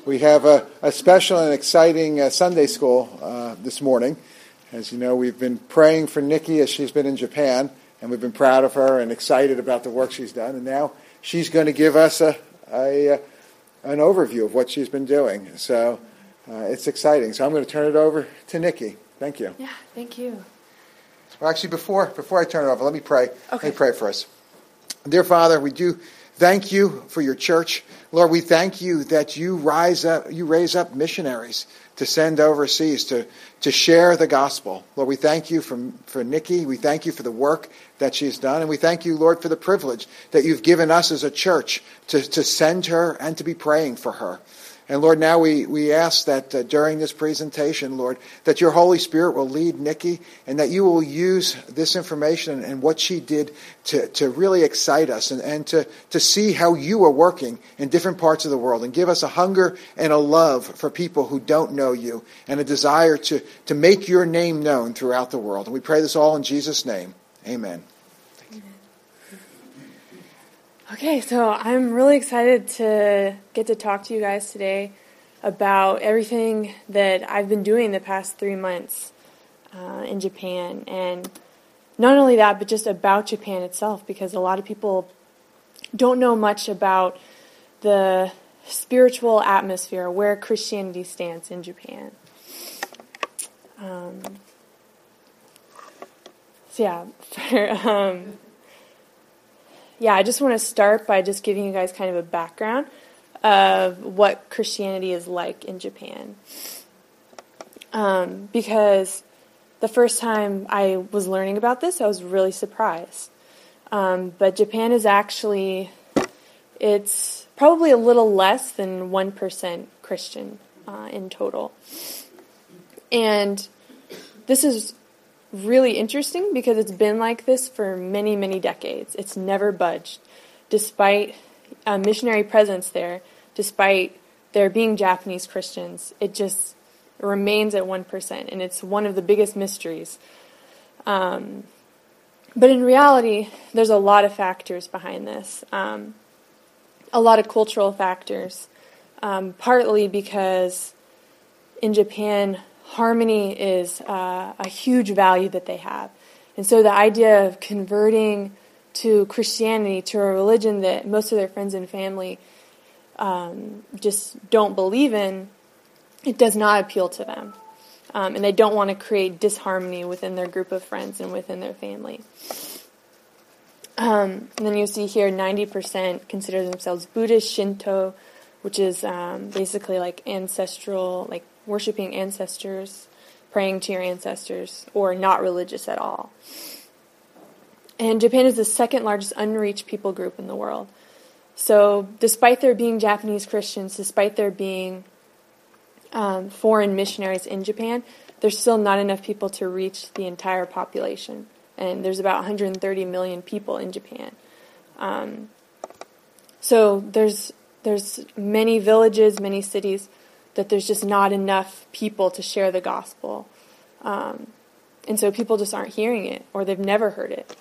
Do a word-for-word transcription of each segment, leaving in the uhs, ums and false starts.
We have a, a special and exciting uh, Sunday school uh, this morning. As you know, we've been praying for Nikki as she's been in Japan, and we've been proud of her and excited about the work she's done. And now she's going to give us a, a, a an overview of what she's been doing. So uh, it's exciting. So I'm going to turn it over to Nikki. Thank you. Yeah, thank you. Well, actually, before before I turn it over, let me pray. Okay. Let me pray for us. Dear Father, we do thank you for your church. Lord, we thank you that you rise up, you raise up missionaries to send overseas to, to share the gospel. Lord, we thank you for, for Nikki. We thank you for the work that she's done. And we thank you, Lord, for the privilege that you've given us as a church to, to send her and to be praying for her. And Lord, now we, we ask that uh, during this presentation, Lord, that your Holy Spirit will lead Nikki and that you will use this information and, and what she did to, to really excite us and, and to, to see how you are working in different parts of the world and give us a hunger and a love for people who don't know you and a desire to, to make your name known throughout the world. And we pray this all in Jesus' name. Amen. Okay, so I'm really excited to get to talk to you guys today about everything that I've been doing the past three months uh, in Japan. And not only that, but just about Japan itself, because a lot of people don't know much about the spiritual atmosphere, where Christianity stands in Japan. Um, so yeah, for, um, Yeah, I just want to start by just giving you guys kind of a background of what Christianity is like in Japan. Um, because the first time I was learning about this, I was really surprised. Um, but Japan is actually, it's probably a little less than one percent Christian uh, in total. And this is really interesting because it's been like this for many, many decades. It's never budged. Despite a missionary presence there, despite there being Japanese Christians, it just remains at one percent, and it's one of the biggest mysteries. Um, but in reality, there's a lot of factors behind this. Um, a lot of cultural factors, um, partly because in Japan, harmony is uh, a huge value that they have. And so the idea of converting to Christianity, to a religion that most of their friends and family um, just don't believe in, it does not appeal to them. Um, and they don't want to create disharmony within their group of friends and within their family. Um, and then you see here ninety percent consider themselves Buddhist, Shinto, which is um, basically like ancestral, like worshiping ancestors, praying to your ancestors, or not religious at all. And Japan is the second largest unreached people group in the world. So despite there being Japanese Christians, despite there being um, foreign missionaries in Japan, there's still not enough people to reach the entire population. And there's about one hundred thirty million people in Japan. Um, so there's there's many villages, many cities, that there's just not enough people to share the gospel. Um, and so people just aren't hearing it, or they've never heard it.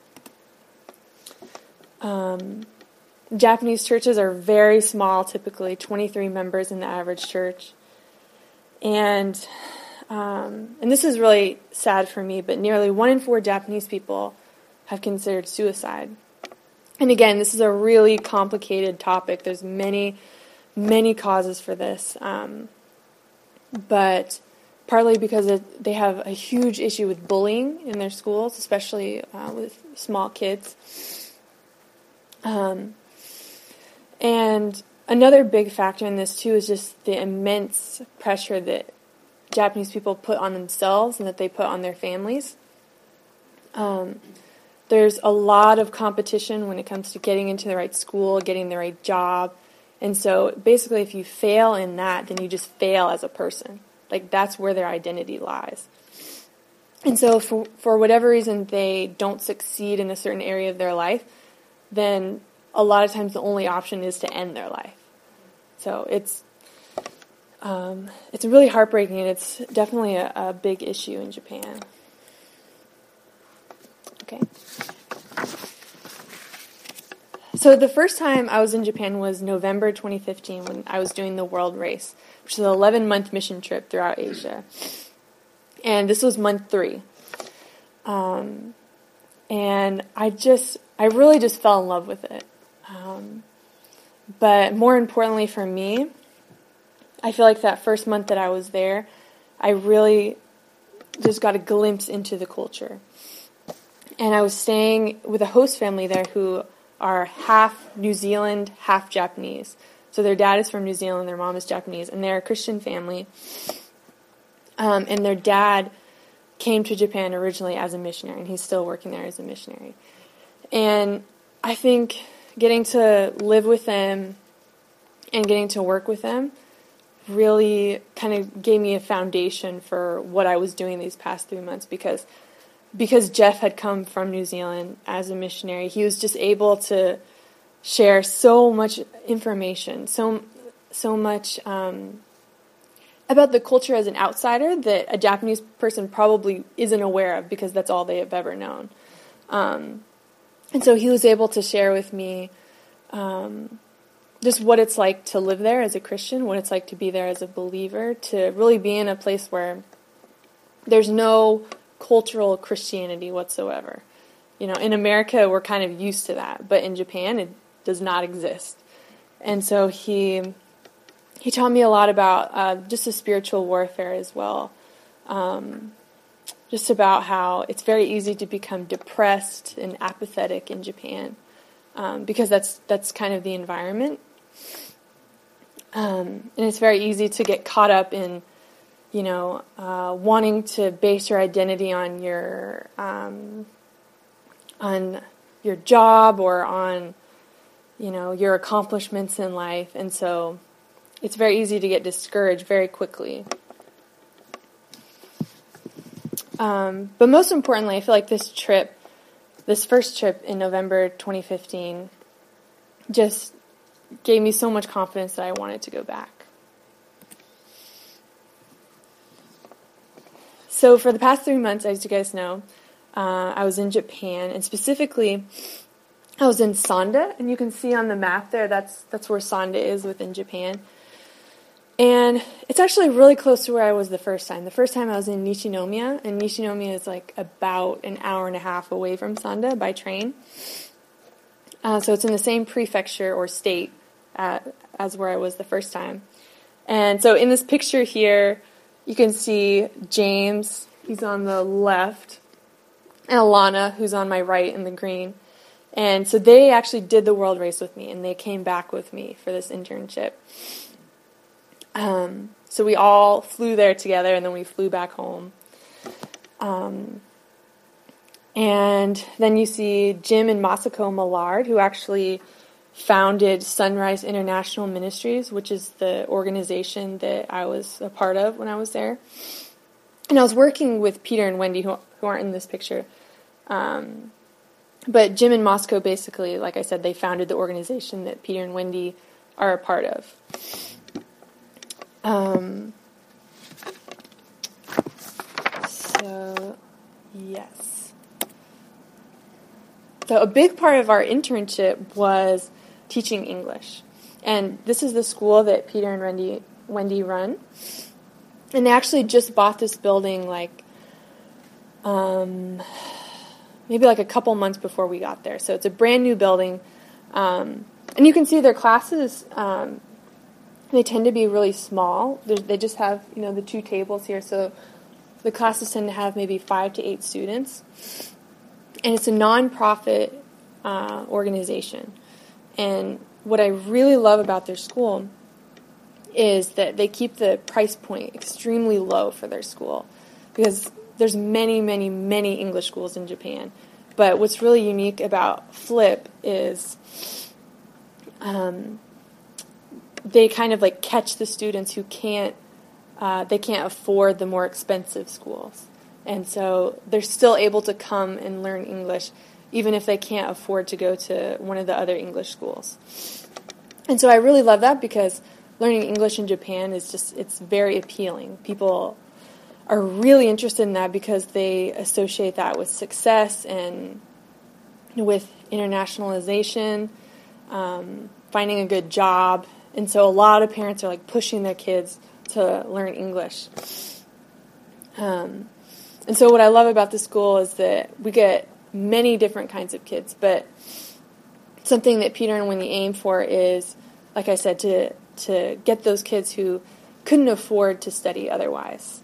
Um, Japanese churches are very small, typically twenty-three members in the average church. And um, and this is really sad for me, but nearly one in four Japanese people have considered suicide. And again, this is a really complicated topic. There's many many causes for this, um, but partly because it, they have a huge issue with bullying in their schools, especially uh, with small kids. Um, and another big factor in this too is just the immense pressure that Japanese people put on themselves and that they put on their families. Um, there's a lot of competition when it comes to getting into the right school, getting the right job. And so basically if you fail in that, then you just fail as a person. Like that's where their identity lies. And so for, for whatever reason they don't succeed in a certain area of their life, then a lot of times the only option is to end their life. So it's um, it's really heartbreaking, and it's definitely a, a big issue in Japan. Okay. So the first time I was in Japan was November twenty fifteen when I was doing the World Race, which is an eleven-month mission trip throughout Asia. And this was month three. Um, and I just, I really just fell in love with it. Um, but more importantly for me, I feel like that first month that I was there, I really just got a glimpse into the culture. And I was staying with a host family there who are half New Zealand, half Japanese. So their dad is from New Zealand, their mom is Japanese, and they're a Christian family. Um, and their dad came to Japan originally as a missionary, and he's still working there as a missionary. And I think getting to live with them and getting to work with them really kind of gave me a foundation for what I was doing these past three months because because Jeff had come from New Zealand as a missionary. He was just able to share so much information, so so much um, about the culture as an outsider that a Japanese person probably isn't aware of because that's all they have ever known. Um, and so he was able to share with me um, just what it's like to live there as a Christian, what it's like to be there as a believer, to really be in a place where there's no cultural Christianity whatsoever. You know, in America, we're kind of used to that, but in Japan, it does not exist. And so he he taught me a lot about uh, just the spiritual warfare as well. Um, just about how it's very easy to become depressed and apathetic in Japan um, because that's that's kind of the environment. Um, and it's very easy to get caught up in, you know, uh, wanting to base your identity on your um, on your job or on, you know, your accomplishments in life, and so it's very easy to get discouraged very quickly. Um, but most importantly, I feel like this trip, this first trip in November twenty fifteen, just gave me so much confidence that I wanted to go back. So for the past three months, as you guys know, uh, I was in Japan, and specifically, I was in Sanda, and you can see on the map there, that's that's where Sanda is within Japan. And it's actually really close to where I was the first time. The first time I was in Nishinomiya, and Nishinomiya is like about an hour and a half away from Sanda by train. Uh, so it's in the same prefecture or state uh, as where I was the first time. And so in this picture here, you can see James, he's on the left, and Alana, who's on my right in the green. And so they actually did the world race with me, and they came back with me for this internship. Um, so we all flew there together, and then we flew back home. Um, and then you see Jim and Masako Millard, who actually founded Sunrise International Ministries, which is the organization that I was a part of when I was there. And I was working with Peter and Wendy, who, who aren't in this picture. Um, but Jim and Masako basically, like I said, they founded the organization that Peter and Wendy are a part of. Um, so, yes. So a big part of our internship was teaching English. And this is the school that Peter and Wendy, Wendy run. And they actually just bought this building like um, maybe like a couple months before we got there. So it's a brand new building. Um, and you can see their classes, um, they tend to be really small. They're, they just have, you know, the two tables here. So the classes tend to have maybe five to eight students. And it's a non-profit uh, organization. And what I really love about their school is that they keep the price point extremely low for their school. Because there's many, many, many English schools in Japan. But what's really unique about Flip is um, they kind of like catch the students who can't, uh, they can't afford the more expensive schools. And so they're still able to come and learn English even if they can't afford to go to one of the other English schools. And so I really love that because learning English in Japan is just, it's very appealing. People are really interested in that because they associate that with success and with internationalization. um, finding a good job. And so a lot of parents are like pushing their kids to learn English. Um, and so what I love about the school is that we get many different kinds of kids, but something that Peter and Wendy aim for is, like I said, to to get those kids who couldn't afford to study otherwise.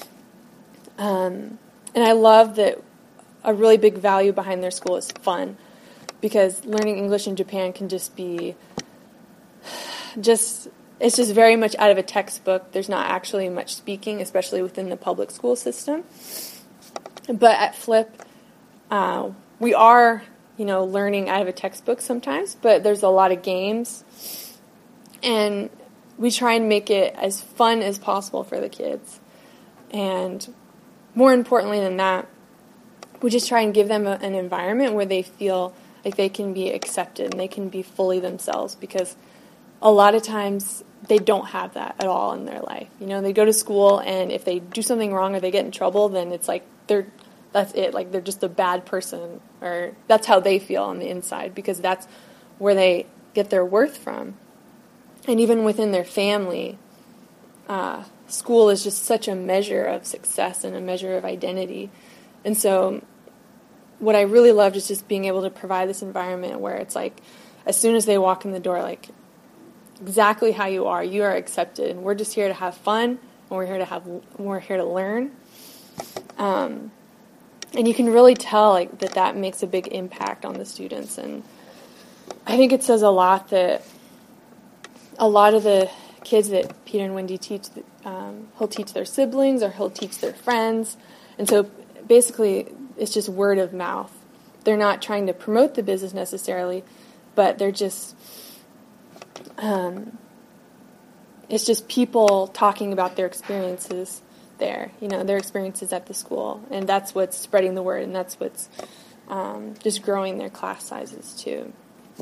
Um, and I love that a really big value behind their school is fun, because learning English in Japan can just be just, it's just very much out of a textbook. There's not actually much speaking, especially within the public school system. But at Flip, uh, we are, you know, learning out of a textbook sometimes, but there's a lot of games, and we try and make it as fun as possible for the kids. And more importantly than that, we just try and give them a, an environment where they feel like they can be accepted and they can be fully themselves, because a lot of times they don't have that at all in their life. You know, they go to school, and if they do something wrong or they get in trouble, then it's like they're that's it. Like they're just a bad person, or that's how they feel on the inside, because that's where they get their worth from. And even within their family, uh, school is just such a measure of success and a measure of identity. And so what I really loved is just being able to provide this environment where it's like, as soon as they walk in the door, like, exactly how you are, you are accepted, and we're just here to have fun, and we're here to have, we're here to learn. Um, and you can really tell like that that makes a big impact on the students. And I think it says a lot that a lot of the kids that Peter and Wendy teach, um, he'll teach their siblings or he'll teach their friends. And so basically it's just word of mouth. They're not trying to promote the business necessarily, but they're just, um, it's just people talking about their experiences there, you know, their experiences at the school. And that's what's spreading the word, and that's what's um, just growing their class sizes too.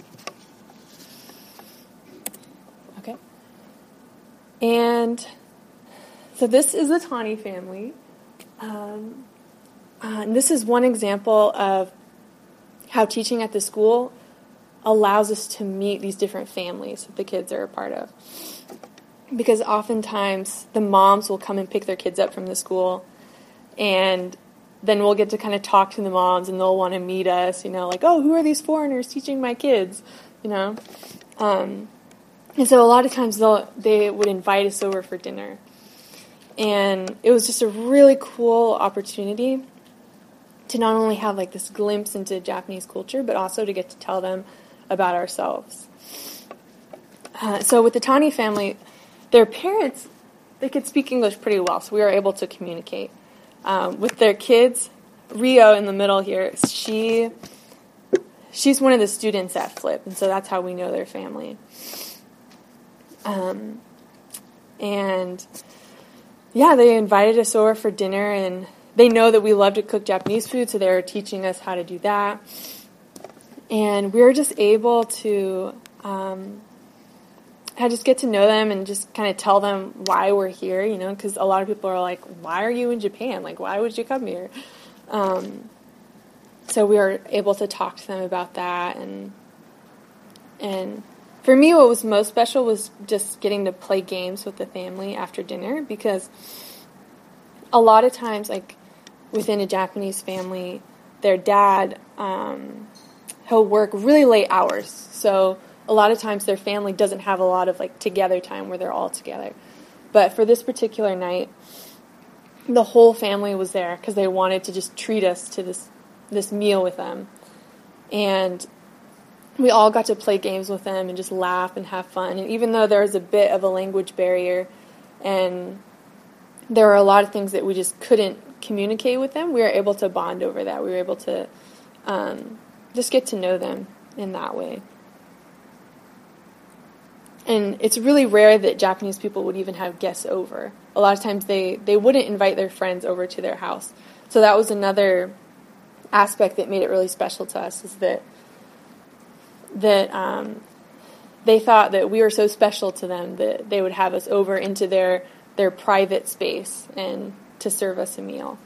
Okay. And so this is the Tani family. Um, uh, and this is one example of how teaching at the school allows us to meet these different families that the kids are a part of. Because oftentimes the moms will come and pick their kids up from the school, and then we'll get to kind of talk to the moms, and they'll want to meet us, you know, like, oh, who are these foreigners teaching my kids, you know? Um, and so a lot of times they'll, they would invite us over for dinner. And it was just a really cool opportunity to not only have like this glimpse into Japanese culture, but also to get to tell them about ourselves. Uh, so with the Tani family, their parents, they could speak English pretty well, so we were able to communicate. Um, with their kids, Rio in the middle here, she she's one of the students at Flip, and so that's how we know their family. Um, and yeah, they invited us over for dinner, and they know that we love to cook Japanese food, so they're teaching us how to do that. And we were just able to um, I just get to know them and just kind of tell them why we're here, you know, because a lot of people are like, why are you in Japan? Like, why would you come here? Um, so we were able to talk to them about that. And and for me, what was most special was just getting to play games with the family after dinner, because a lot of times, like, within a Japanese family, their dad, um, he'll work really late hours. So a lot of times their family doesn't have a lot of like together time where they're all together. But for this particular night, the whole family was there because they wanted to just treat us to this this meal with them. And we all got to play games with them and just laugh and have fun. And even though there was a bit of a language barrier and there were a lot of things that we just couldn't communicate with them, we were able to bond over that. We were able to um, just get to know them in that way. And it's really rare that Japanese people would even have guests over. A lot of times they, they wouldn't invite their friends over to their house. So that was another aspect that made it really special to us, is that that um, they thought that we were so special to them that they would have us over into their, their private space and to serve us a meal.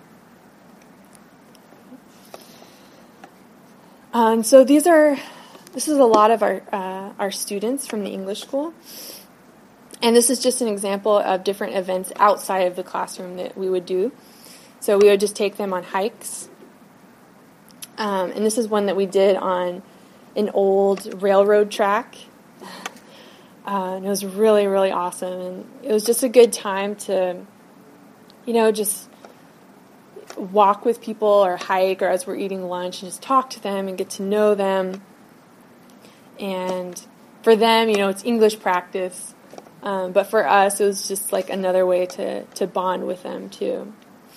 Um, so these are this is a lot of our uh, our students from the English school. And this is just an example of different events outside of the classroom that we would do. So we would just take them on hikes. Um, and this is one that we did on an old railroad track. Uh, and it was really, really awesome. And it was just a good time to, you know, just walk with people or hike or as we're eating lunch and just talk to them and get to know them. And for them, you know, it's English practice. Um, but for us, it was just like another way to, to bond with them too.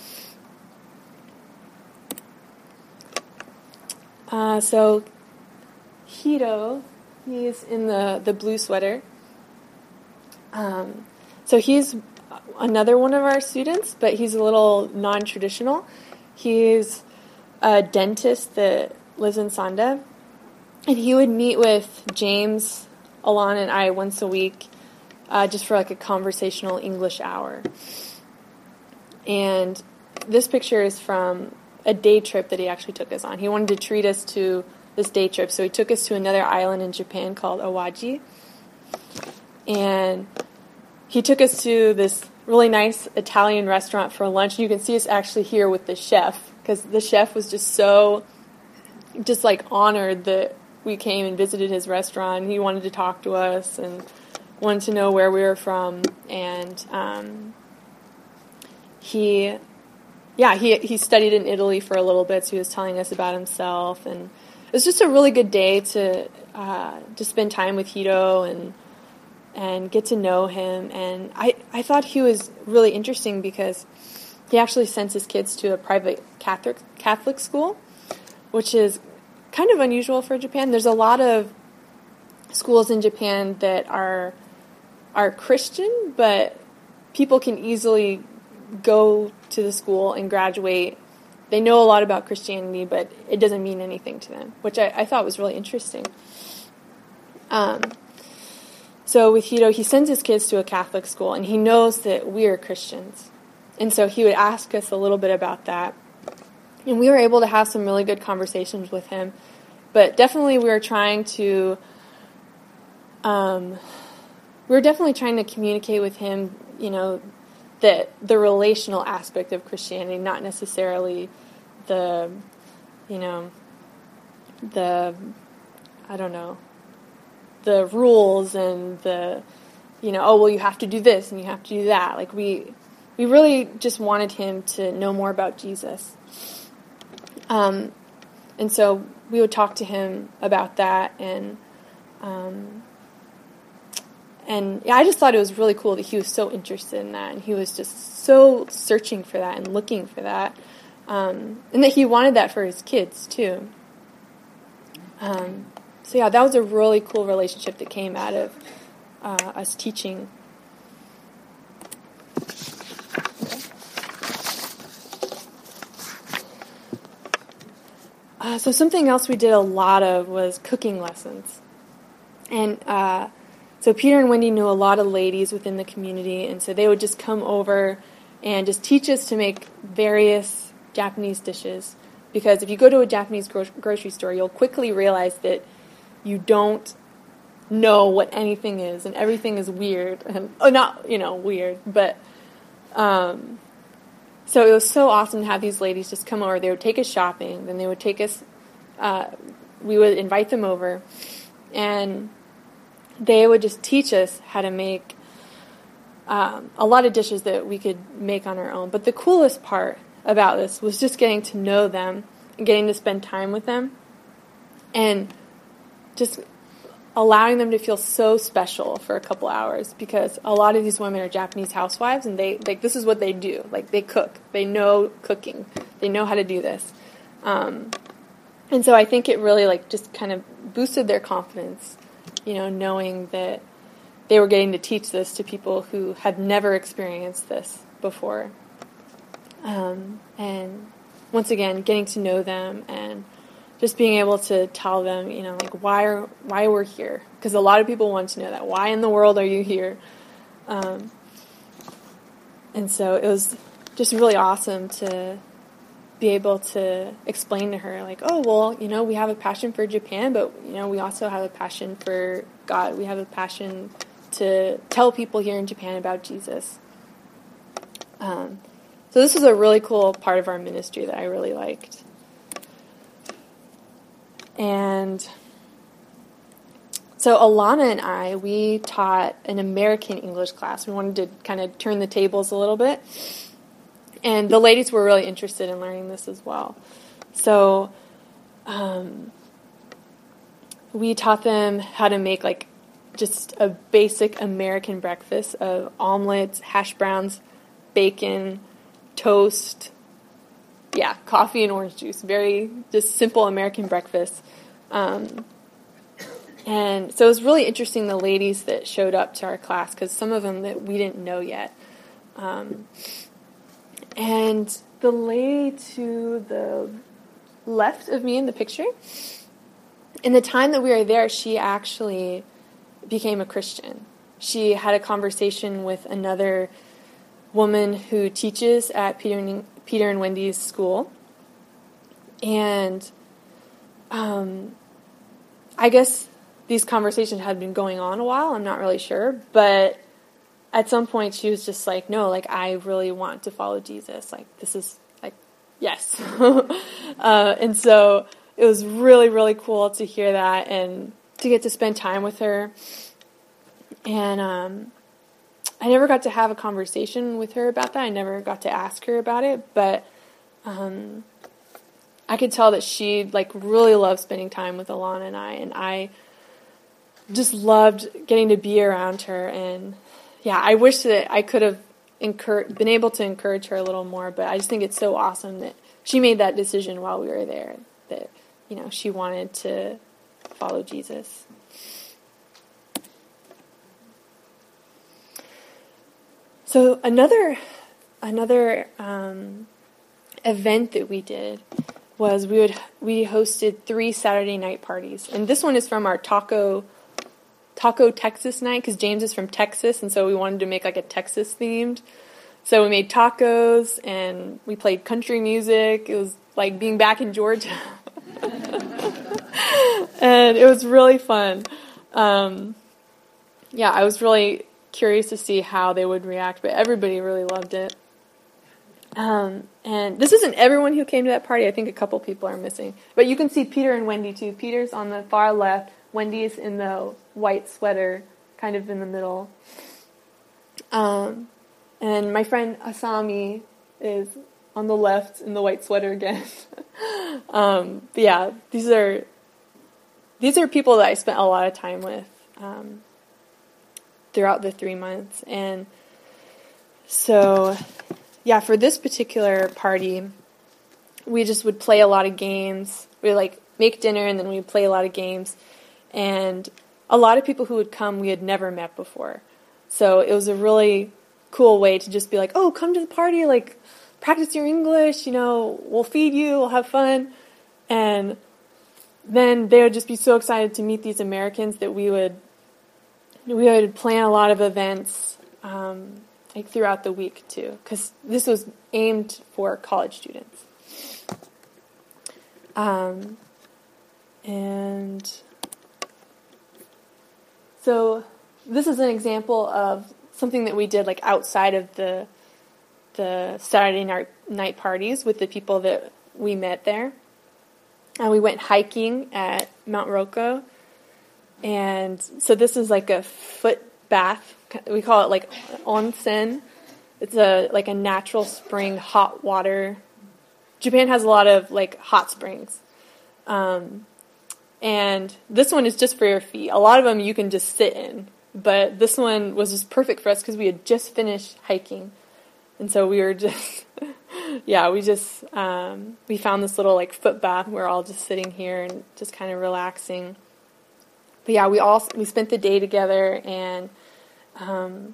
Uh, so Hiro, he's in the, the blue sweater. Um, so he's another one of our students, but he's a little non-traditional. He's a dentist that lives in Sanda, and he would meet with James, Alana, and I once a week uh, just for like a conversational English hour. And this picture is from a day trip that he actually took us on. He wanted to treat us to this day trip, so he took us to another island in Japan called Awaji. And he took us to this really nice Italian restaurant for lunch. You can see us actually here with the chef, because the chef was just so, just like honored that we came and visited his restaurant. He wanted to talk to us and wanted to know where we were from. And um, he, yeah, he he studied in Italy for a little bit, so he was telling us about himself. And it was just a really good day to uh, to spend time with Hiro and and get to know him. And I, I thought he was really interesting because he actually sends his kids to a private Catholic Catholic school, which is kind of unusual for Japan. There's a lot of schools in Japan that are are Christian, but people can easily go to the school and graduate. They know a lot about Christianity, but it doesn't mean anything to them, which I, I thought was really interesting. Um, so with Hiro, he sends his kids to a Catholic school, and he knows that we are Christians. And so he would ask us a little bit about that. And we were able to have some really good conversations with him. But definitely we were trying to, um, we were definitely trying to communicate with him, you know, that the relational aspect of Christianity, not necessarily the, you know, the, I don't know, the rules and the, you know, oh, well, you have to do this and you have to do that. Like we, we really just wanted him to know more about Jesus. Um, and so we would talk to him about that, and um, and yeah, I just thought it was really cool that he was so interested in that, and he was just so searching for that and looking for that, um, and that he wanted that for his kids too. Um, so yeah, that was a really cool relationship that came out of uh, us teaching. Uh, so something else we did a lot of was cooking lessons. And uh, so Peter and Wendy knew a lot of ladies within the community, and so they would just come over and just teach us to make various Japanese dishes. Because if you go to a Japanese gro- grocery store, you'll quickly realize that you don't know what anything is, and everything is weird. And oh, not, you know, weird, but... Um, So it was so awesome to have these ladies just come over. They would take us shopping, then they would take us, uh, we would invite them over, and they would just teach us how to make um, a lot of dishes that we could make on our own. But the coolest part about this was just getting to know them and getting to spend time with them and just allowing them to feel so special for a couple hours, because a lot of these women are Japanese housewives, and they like this is what they do. Like they cook, they know cooking, they know how to do this, um, and so I think it really like just kind of boosted their confidence, you know, knowing that they were getting to teach this to people who had never experienced this before, um, and once again getting to know them and just being able to tell them, you know, like why are why we're here, because a lot of people want to know that. Why in the world are you here? Um, and so it was just really awesome to be able to explain to her, like, oh, well, you know, we have a passion for Japan, but, you know, we also have a passion for God. We have a passion to tell people here in Japan about Jesus. Um, so this was a really cool part of our ministry that I really liked. And so Alana and I, we taught an American English class. We wanted to kind of turn the tables a little bit. And the ladies were really interested in learning this as well. So um, we taught them how to make like just a basic American breakfast of omelets, hash browns, bacon, toast, yeah, coffee and orange juice. Very just simple American breakfast. Um, and so it was really interesting, the ladies that showed up to our class, because some of them that we didn't know yet. Um, and the lady to the left of me in the picture, in the time that we were there, she actually became a Christian. She had a conversation with another woman who teaches at Peter and, Peter and Wendy's school. And um, I guess these conversations had been going on a while. I'm not really sure. But at some point she was just like, no, like, I really want to follow Jesus. Like, this is, like, yes. uh, and so it was really, really cool to hear that and to get to spend time with her. And um, I never got to have a conversation with her about that. I never got to ask her about it. But um, I could tell that she, like, really loved spending time with Alana and I. And I just loved getting to be around her. And yeah, I wish that I could have encouraged, been able to encourage her a little more, but I just think it's so awesome that she made that decision while we were there, that, you know, she wanted to follow Jesus. So another another um, event that we did was we would we hosted three Saturday night parties, and this one is from our taco. Taco Texas night, because James is from Texas, and so we wanted to make like a Texas themed. So we made tacos, and we played country music. It was like being back in Georgia. And it was really fun. Um, yeah, I was really curious to see how they would react, but everybody really loved it. Um, and this isn't everyone who came to that party. I think a couple people are missing. But you can see Peter and Wendy too. Peter's on the far left. Wendy's in the white sweater, kind of in the middle. Um, and my friend Asami is on the left in the white sweater again. um, but yeah, these are these are people that I spent a lot of time with um, throughout the three months. And so, yeah, for this particular party, we just would play a lot of games. We would, like, make dinner, and then we would play a lot of games. And a lot of people who would come we had never met before. So it was a really cool way to just be like, oh, come to the party, like, practice your English, you know, we'll feed you, we'll have fun. And then they would just be so excited to meet these Americans that we would we would plan a lot of events um, like throughout the week too, because this was aimed for college students. Um, and... So this is an example of something that we did like outside of the the Saturday night, night parties with the people that we met there. And we went hiking at Mount Roko. And so this is like a foot bath. We call it like onsen. It's a like a natural spring hot water. Japan has a lot of like hot springs. Um And this one is just for your feet. A lot of them you can just sit in. But this one was just perfect for us because we had just finished hiking. And so we were just, yeah, we just, um, we found this little like foot bath. We're all just sitting here and just kind of relaxing. But yeah, we all, we spent the day together, and um,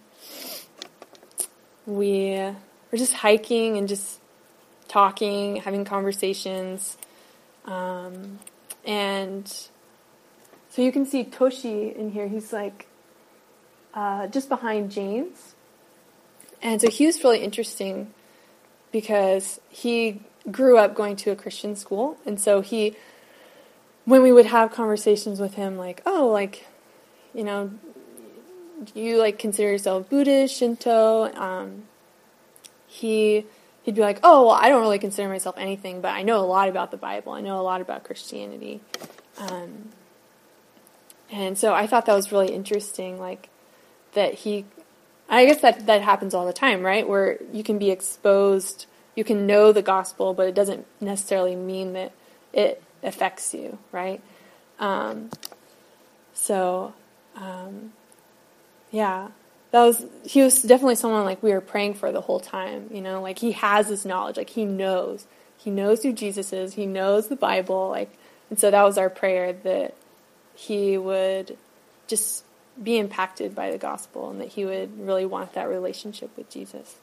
we were just hiking and just talking, having conversations. Um And so you can see Toshi in here. He's like uh, just behind James. And so he was really interesting because he grew up going to a Christian school, and so he, when we would have conversations with him, like, oh, like, you know, do you, like, consider yourself Buddhist, Shinto? Um, he, he'd be like, oh, well, I don't really consider myself anything, but I know a lot about the Bible. I know a lot about Christianity. Um, and so I thought that was really interesting, like, that he, I guess that, that happens all the time, right? Where you can be exposed, you can know the gospel, but it doesn't necessarily mean that it affects you, right? Um, so, um, yeah, that was, he was definitely someone like we were praying for the whole time, you know, like he has this knowledge, like he knows, he knows who Jesus is, he knows the Bible, like, and so that was our prayer, that he would just be impacted by the gospel and that he would really want that relationship with Jesus.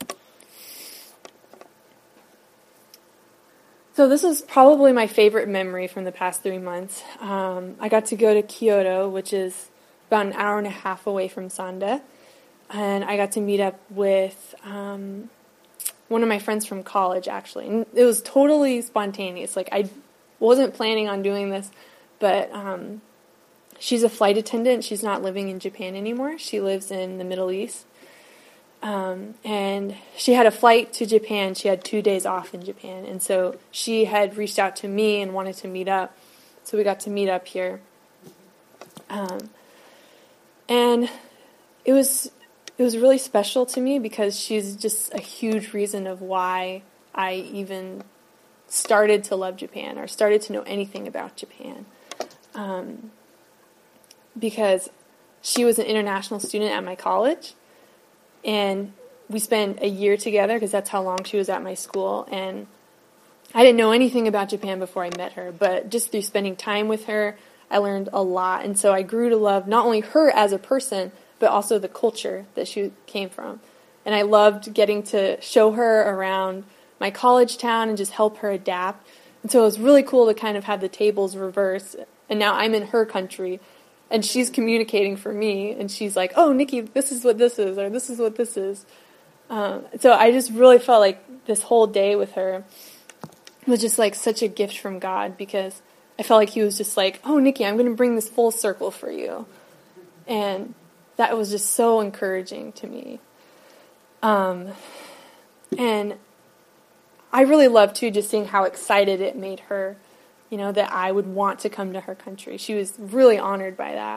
So this was probably my favorite memory from the past three months. Um, I got to go to Kyoto, which is about an hour and a half away from Sanda, and I got to meet up with um, one of my friends from college, actually. And it was totally spontaneous. Like, I wasn't planning on doing this, but um, she's a flight attendant. She's not living in Japan anymore. She lives in the Middle East. Um, and she had a flight to Japan. She had two days off in Japan. And so she had reached out to me and wanted to meet up. So we got to meet up here. Um, and it was it was really special to me because she's just a huge reason of why I even started to love Japan or started to know anything about Japan. Um, because she was an international student at my college. And we spent a year together because that's how long she was at my school. And I didn't know anything about Japan before I met her. But just through spending time with her, I learned a lot. And so I grew to love not only her as a person, but also the culture that she came from. And I loved getting to show her around my college town and just help her adapt. And so it was really cool to kind of have the tables reversed. And now I'm in her country. And she's communicating for me, and she's like, oh, Nikki, this is what this is, or this is what this is. Um, so I just really felt like this whole day with her was just like such a gift from God, because I felt like he was just like, oh, Nikki, I'm going to bring this full circle for you. And that was just so encouraging to me. Um, and I really loved, too, just seeing how excited it made her, you know, that I would want to come to her country. She was really honored by that.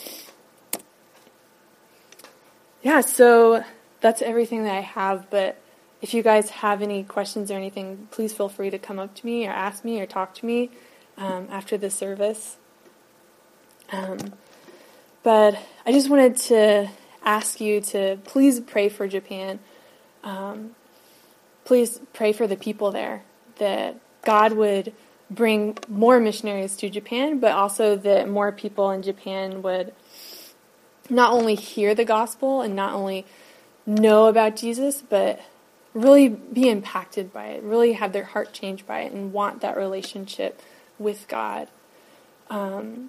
Yeah, so that's everything that I have, but if you guys have any questions or anything, please feel free to come up to me or ask me or talk to me um, after the service. Um, but I just wanted to ask you to please pray for Japan. Um, please pray for the people there, that God would bring more missionaries to Japan, but also that more people in Japan would not only hear the gospel and not only know about Jesus, but really be impacted by it, really have their heart changed by it and want that relationship with God. Um,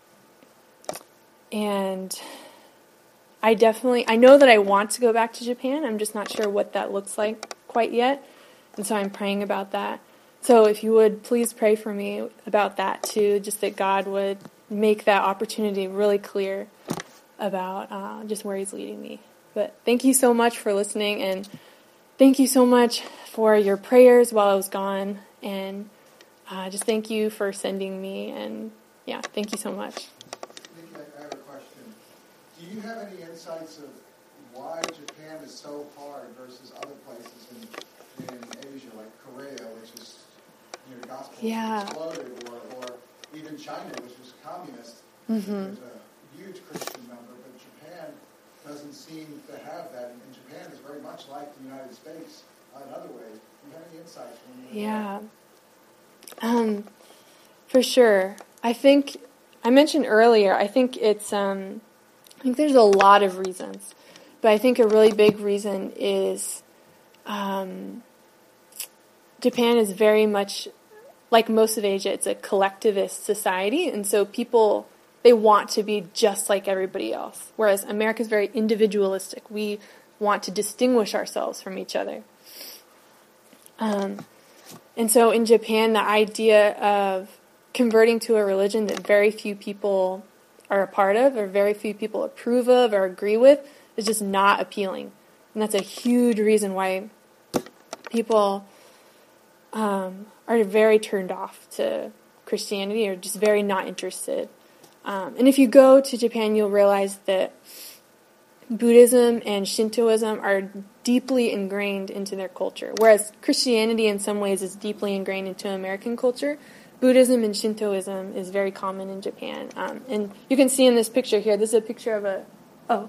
and I definitely, I know that I want to go back to Japan. I'm just not sure what that looks like quite yet. And so I'm praying about that. So if you would, please pray for me about that too, just that God would make that opportunity really clear about uh, just where he's leading me. But thank you so much for listening, and thank you so much for your prayers while I was gone, and uh, just thank you for sending me, and yeah, thank you so much. Nikki, I have a question. Do you have any insights of why Japan is so hard versus other places in, in Asia, like Korea, which is, you know, gospel yeah. exploded, or, or even China, which was communist. Mm-hmm. There's a huge Christian number, but Japan doesn't seem to have that. And Japan is very much like the United States uh, in other ways. Do you have any insights from you? Yeah. Um, for sure. I think, I mentioned earlier, I think it's, um, I think there's a lot of reasons. But I think a really big reason is um, Japan is very much, like most of Asia, it's a collectivist society. And so people, they want to be just like everybody else. Whereas America is very individualistic. We want to distinguish ourselves from each other. Um, and so in Japan, the idea of converting to a religion that very few people are a part of, or very few people approve of or agree with, is just not appealing. And that's a huge reason why people um, are very turned off to Christianity, or just very not interested. Um, and if you go to Japan, you'll realize that Buddhism and Shintoism are deeply ingrained into their culture. Whereas Christianity in some ways is deeply ingrained into American culture, Buddhism and Shintoism is very common in Japan. Um, and you can see in this picture here, this is a picture of a, oh.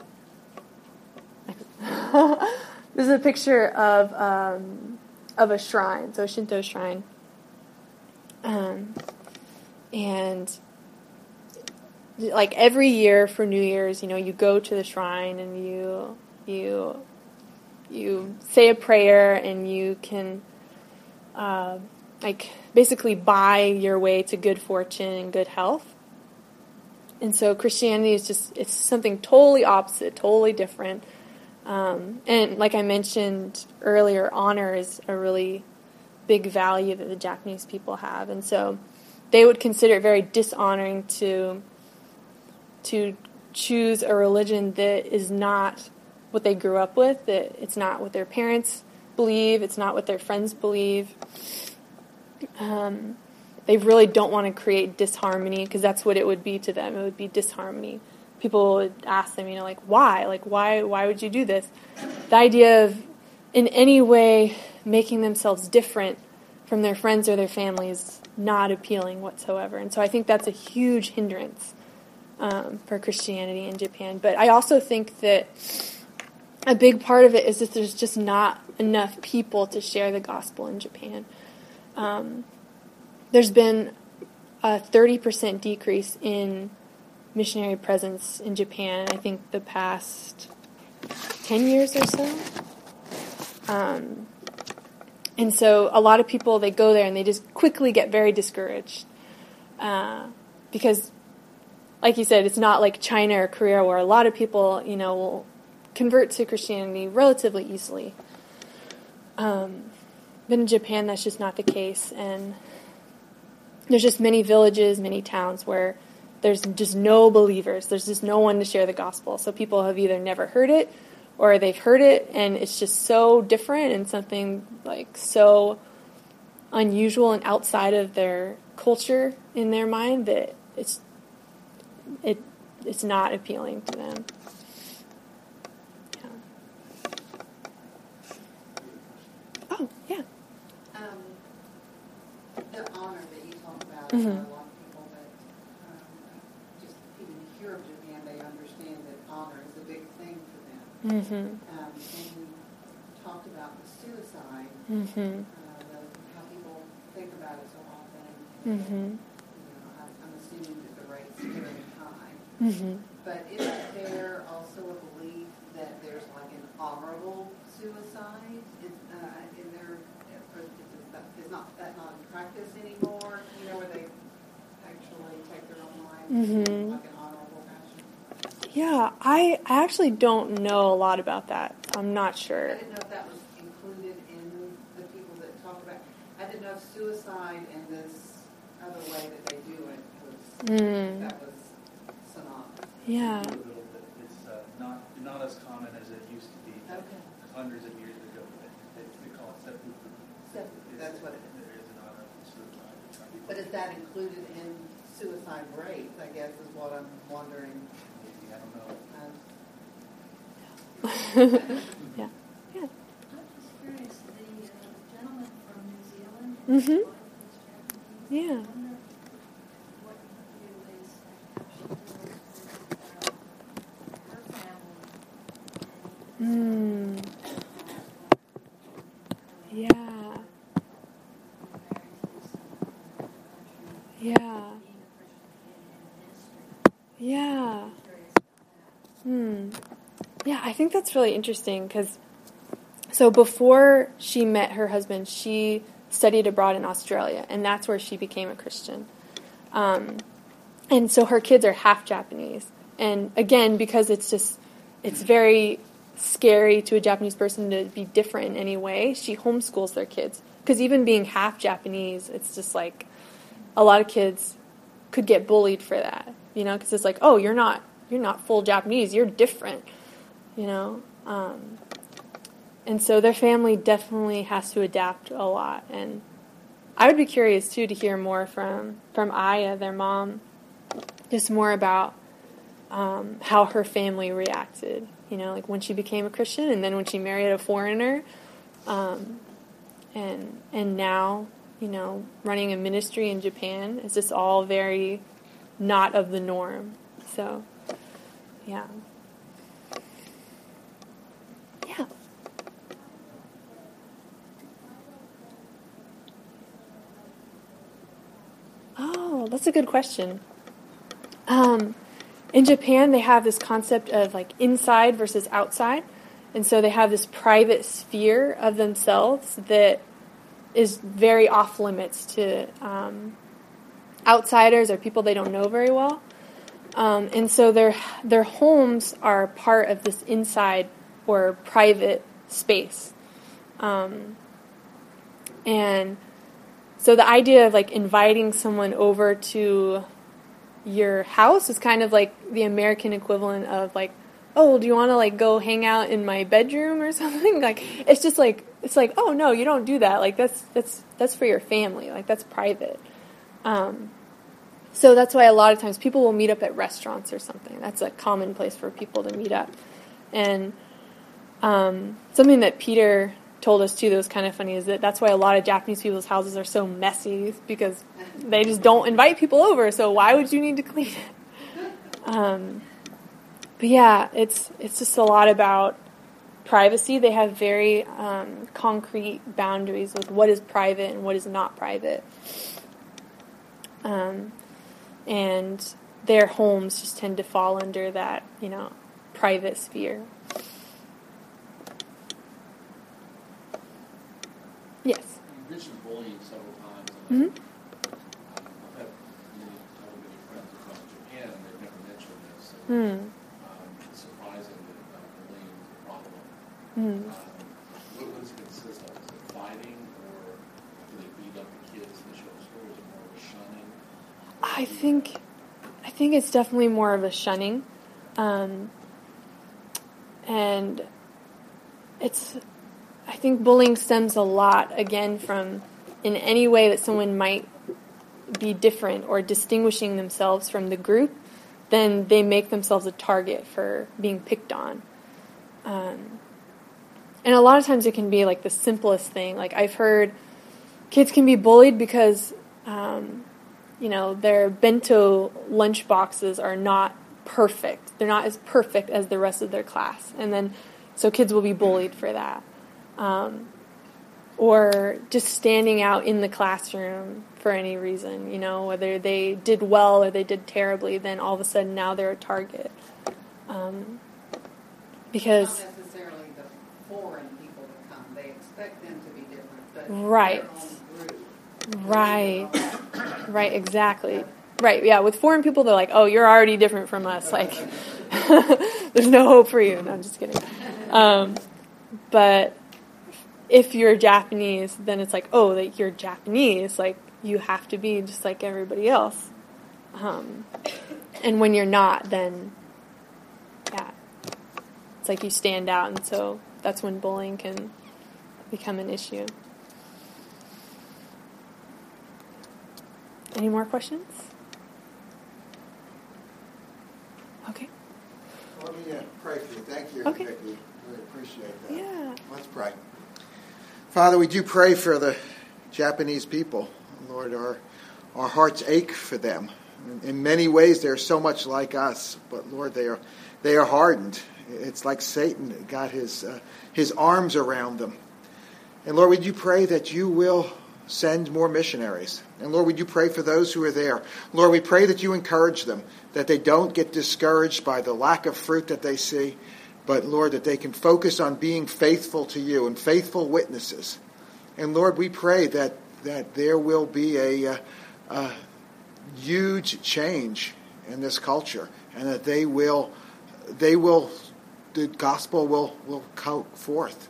This is a picture of um, of a shrine, so a Shinto shrine. Um, and like every year for New Year's, you know, you go to the shrine and you you you say a prayer, and you can uh, like basically buy your way to good fortune and good health. And so Christianity is just, it's something totally opposite, totally different. Um, and like I mentioned earlier, honor is a really big value that the Japanese people have. And so they would consider it very dishonoring to to choose a religion that is not what they grew up with, that it's not what their parents believe, it's not what their friends believe. Um, they really don't want to create disharmony, because that's what it would be to them. It would be disharmony. People would ask them, you know, like, why? Like, why why would you do this? The idea of in any way making themselves different from their friends or their family is not appealing whatsoever. And so I think that's a huge hindrance um, for Christianity in Japan. But I also think that a big part of it is that there's just not enough people to share the gospel in Japan. Um, there's been a thirty percent decrease in missionary presence in Japan, I think the past ten years or so. Um, and so a lot of people, they go there and they just quickly get very discouraged. Uh, because, like you said, it's not like China or Korea where a lot of people, you know, will convert to Christianity relatively easily. Um, but in Japan, that's just not the case. And there's just many villages, many towns where there's just no believers. There's just no one to share the gospel. So people have either never heard it, or they've heard it, and it's just so different and something like so unusual and outside of their culture in their mind that it's it it's not appealing to them. Yeah. Oh, yeah. Um, the honor that you talk about, Mm-hmm. a lot of people that um, just even hear of Japan, they understand that honor is a big thing for them. Mm-hmm. Um, and you talked about the suicide, Mm-hmm. uh, the, how people think about it so often. Mm-hmm. You know, I'm, I'm assuming that the rate's very high. Mm-hmm. But isn't there also a belief that there's like an honorable suicide? Is, uh, in there, or is that, is not that not in practice anymore? You know, where they actually take their own life, Mm-hmm. like an honorable fashion. Yeah, I, I actually don't know a lot about that. I'm not I sure. didn't know if that was included in the people that talk about. I didn't know if suicide and this other way that they do it was Mm. that was synonymous. Yeah. A little bit. It's uh, not not as common as it used to be Okay. hundreds of years ago. They, they call it seppuku. Seppuku, that's what it is. There is an honor of suicide. But is that included in suicide rates, I guess, is what I'm wondering. Maybe, I don't know. Um, Yeah. Yeah. I'm just curious, the uh, gentleman from New Zealand, Mhm. his wife was Japanese. Yeah. I wonder what you is how she feels about her family. Mm. And Yeah. Yeah. being a Christian kid and ministry. Yeah. I'm curious about that. Hmm. Yeah, I think that's really interesting because, so before she met her husband, she studied abroad in Australia, and that's where she became a Christian. Um, and so her kids are half Japanese. And again, because it's just, it's very scary to a Japanese person to be different in any way, she homeschools their kids. because even being half Japanese, it's just like a lot of kids could get bullied for that, you know, because it's like, oh, you're not you're not full Japanese, you're different, you know. Um, and so their family definitely has to adapt a lot. And I would be curious too to hear more from from Aya, their mom, just more about um, how her family reacted, you know, like when she became a Christian and then when she married a foreigner, um, and and now, you know, running a ministry in Japan is just all very not of the norm. So, yeah. Yeah. Oh, that's a good question. Um, in Japan, they have this concept of like inside versus outside. And so they have this private sphere of themselves that is very off limits to um, outsiders or people they don't know very well. Um, and so their their homes are part of this inside or private space. Um, and so the idea of like inviting someone over to your house is kind of like the American equivalent of like, oh, do you want to like go hang out in my bedroom or something? Like, it's just like, it's like, oh no, you don't do that. Like that's, that's, that's for your family. Like that's private. Um, so that's why a lot of times people will meet up at restaurants or something. That's a common place for people to meet up. And, um, something that Peter told us too that was kind of funny is that that's why a lot of Japanese people's houses are so messy, because they just don't invite people over, so why would you need to clean it? Um, but yeah, it's it's just a lot about privacy. They have very um, concrete boundaries with what is private and what is not private. Um, and their homes just tend to fall under that, you know, private sphere. Yes. You mentioned bullying several times. Mm-hmm. Um, I've had many, uh, many friends across Japan, and they've never mentioned this. So, Mm. um, it's surprising that uh, bullying is a problem. Mm. Um, what does it consist of? Is it fighting, or do they beat up the kids in the show school? Is it more of a shunning? I think, I think it's definitely more of a shunning, um, and it's. I think bullying stems a lot, again, from in any way that someone might be different or distinguishing themselves from the group, then they make themselves a target for being picked on. Um, and a lot of times it can be like the simplest thing. Like I've heard kids can be bullied because, um, you know, their bento lunch boxes are not perfect. They're not as perfect as the rest of their class. And then, so kids will be bullied for that. Um, or just standing out in the classroom for any reason, you know, whether they did well or they did terribly, then all of a sudden now they're a target. Um, because... Not necessarily the foreign people that come. They expect them to be different, but right. their own group. Right. Right, exactly. Right, yeah, with foreign people, they're like, oh, you're already different from us. Like, there's no hope for you. No, I'm just kidding. Um, but... if you're Japanese, then it's like, oh, like you're Japanese, like you have to be just like everybody else. Um, and when you're not, then, yeah, it's like you stand out, and so that's when bullying can become an issue. Any more questions? Okay. Let me uh, pray for you. Thank you, Okay. Vicki. Really appreciate that. Yeah. Let's pray. Father, we do pray for the Japanese people. Lord, our, our hearts ache for them. In, in many ways, they're so much like us, but Lord, they are they are hardened. It's like Satan got his uh, his arms around them. And Lord, we do pray that you will send more missionaries. And Lord, we do pray for those who are there. Lord, we pray that you encourage them, that they don't get discouraged by the lack of fruit that they see, but, Lord, that they can focus on being faithful to you and faithful witnesses. And, Lord, we pray that, that there will be a, a, a huge change in this culture, and that they will, they will, the gospel will, will come forth,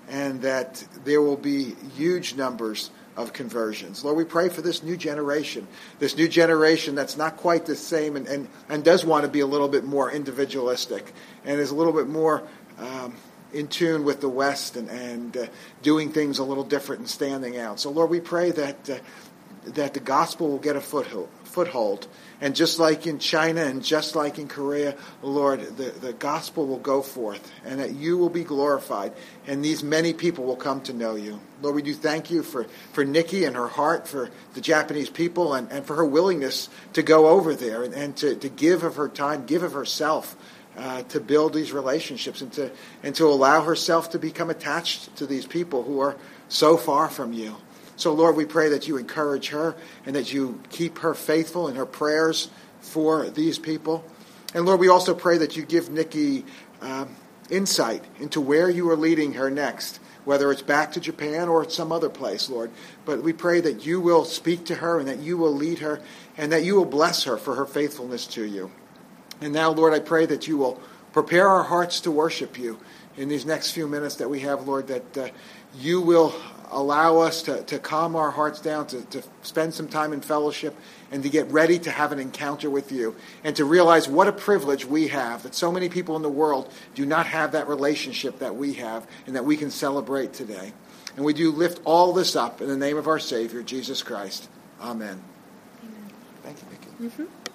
and that there will be huge numbers of conversions. Lord, we pray for this new generation, this new generation that's not quite the same and, and, and does want to be a little bit more individualistic and is a little bit more um, in tune with the West and, and uh, doing things a little different and standing out. So, Lord, we pray that uh, that the gospel will get a foothold, foothold. And just like in China and just like in Korea, Lord, the, the gospel will go forth and that you will be glorified and these many people will come to know you. Lord, we do thank you for, for Nikki and her heart for the Japanese people and, and for her willingness to go over there and, and to, to give of her time, give of herself uh, to build these relationships and to, and to allow herself to become attached to these people who are so far from you. So, Lord, we pray that you encourage her and that you keep her faithful in her prayers for these people. And, Lord, we also pray that you give Nikki um, insight into where you are leading her next, whether it's back to Japan or some other place, Lord. But we pray that you will speak to her and that you will lead her and that you will bless her for her faithfulness to you. And now, Lord, I pray that you will prepare our hearts to worship you in these next few minutes that we have, Lord, that uh, you will allow us to, to calm our hearts down, to, to spend some time in fellowship, and to get ready to have an encounter with you, and to realize what a privilege we have, that so many people in the world do not have that relationship that we have, and that we can celebrate today. And we do lift all this up in the name of our Savior, Jesus Christ. Amen. Amen. Thank you, Nikki. Mm-hmm.